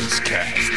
Buzzcast.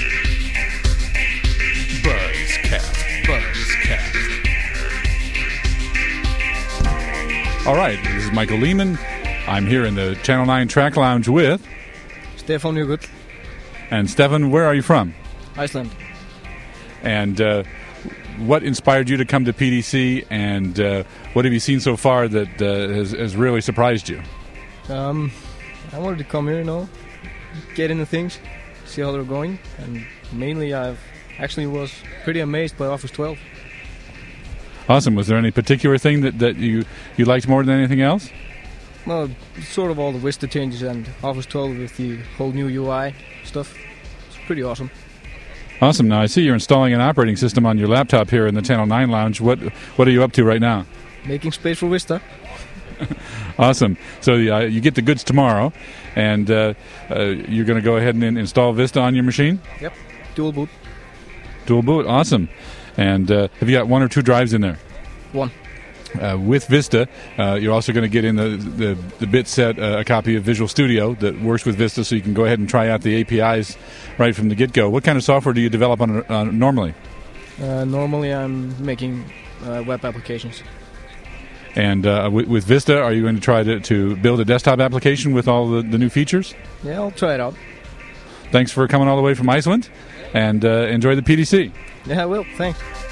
All right, this is Michael Lehman. I'm here in the Channel 9 Track Lounge with Stefan Newgood. And Stefan, where are you from? Iceland. And what inspired you to come to PDC, and what have you seen so far that has really surprised you? I wanted to come here, get into things, see how they're going, and mainly I was pretty amazed by Office 12. Awesome. Was there any particular thing that you liked more than anything else? Well, sort of all the Vista changes and Office 12 with the whole new UI stuff. It's pretty awesome. Awesome. Now, I see you're installing an operating system on your laptop here in the Channel 9 Lounge. What are you up to right now? Making space for Vista. Awesome. So you get the goods tomorrow, and you're going to go ahead and install Vista on your machine? Yep. Dual boot. Dual boot. Awesome. And have you got one or two drives in there? One. With Vista, you're also going to get in the bit set a copy of Visual Studio that works with Vista, so you can go ahead and try out the APIs right from the get-go. What kind of software do you develop on normally? Normally I'm making web applications. And with Vista, are you going to try to build a desktop application with all the new features? Yeah, I'll try it out. Thanks for coming all the way from Iceland, and enjoy the PDC. Yeah, I will. Thanks.